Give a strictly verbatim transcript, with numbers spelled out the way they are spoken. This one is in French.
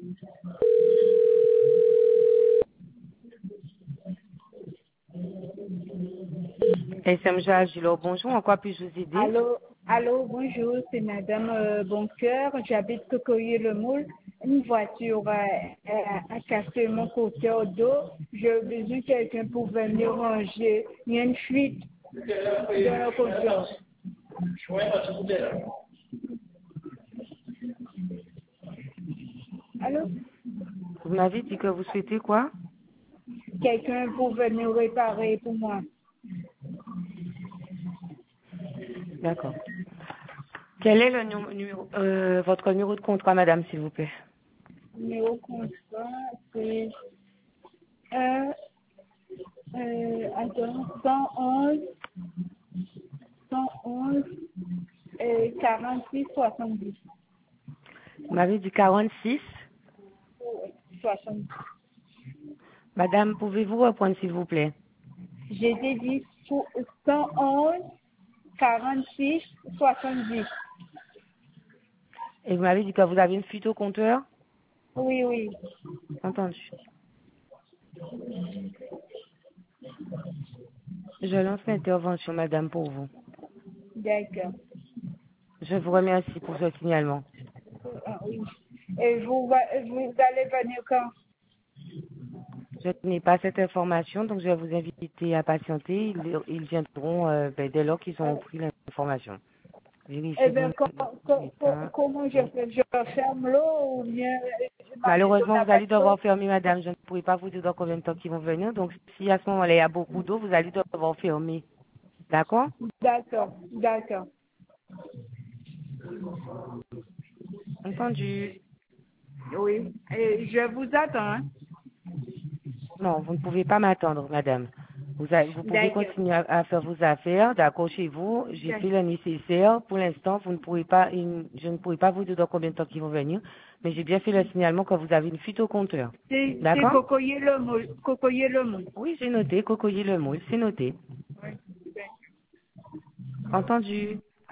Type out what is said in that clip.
S M J Agilo, bonjour, en quoi puis-je vous aider? Allô, allô, bonjour, c'est Madame euh, Boncoeur, j'habite Cocoyer-le-Moule. Une voiture euh, euh, a cassé mon côté au dos. J'ai besoin de quelqu'un pour venir ranger. Il y a une fuite dans le compteur. Allô? Vous m'avez dit que vous souhaitez quoi? Quelqu'un pour venir réparer pour moi. D'accord. Quel est le nu- numéro, euh, votre numéro de contrat, madame, s'il vous plaît? Numéro contrat, c'est un, euh, attends, cent onze, cent onze, euh, quarante-six, soixante-dix. Vous m'avez dit quarante-six. soixante-dix. Madame, pouvez-vous reprendre, s'il vous plaît? J'ai dit so- cent onze, quarante-six, soixante-dix. Et vous m'avez dit que vous avez une fuite au compteur? Oui, oui. Entendu. Je lance l'intervention, madame, pour vous. D'accord. Je vous remercie pour ce signalement. Ah, oui. Et vous, va- vous allez venir quand? Je n'ai pas cette information, donc je vais vous inviter à patienter. Ils, ils viendront euh, ben, dès lors qu'ils Euh, auront pris l'information. eh Vérifiez bien, donc co- co- co- l'état. comment je Donc, fais? Je ferme l'eau ou bien euh, ma maison malheureusement, n'a vous pas allez de l'eau? devoir fermer, madame. Je ne pourrai pas vous dire dans combien de temps ils vont venir. Donc, si à ce moment-là, il y a beaucoup d'eau, vous allez devoir fermer. D'accord? D'accord, d'accord. Entendu. Oui. Et je vous attends. Hein? Non, vous ne pouvez pas m'attendre, madame. Vous, a- vous pouvez D'accord. continuer à, à faire vos affaires, d'accord, chez vous. J'ai fait D'ac- le nécessaire. Pour l'instant, vous ne pourrez pas, une- je ne pourrai pas vous dire dans combien de temps ils vont venir, mais j'ai bien fait le signalement que vous avez une fuite au compteur. C'est c'est D'accord? Cocoyer le moule. Cocoyer le moule. Oui, j'ai noté. Cocoyer le moule, c'est noté. Oui. Entendu.